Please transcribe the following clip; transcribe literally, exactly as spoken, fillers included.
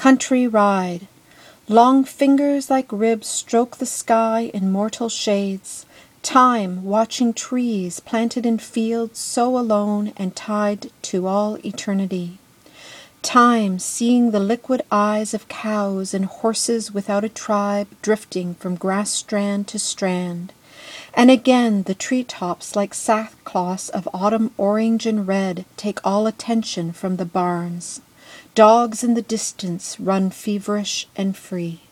Country ride. Long fingers like ribs stroke the sky in mortal shades. Time watching trees planted in fields so alone and tied to all eternity. Time seeing the liquid eyes of cows and horses without a tribe drifting from grass strand to strand. And again the treetops like sackcloths of autumn orange and red take all attention from the barns. Dogs in the distance run feverish and free.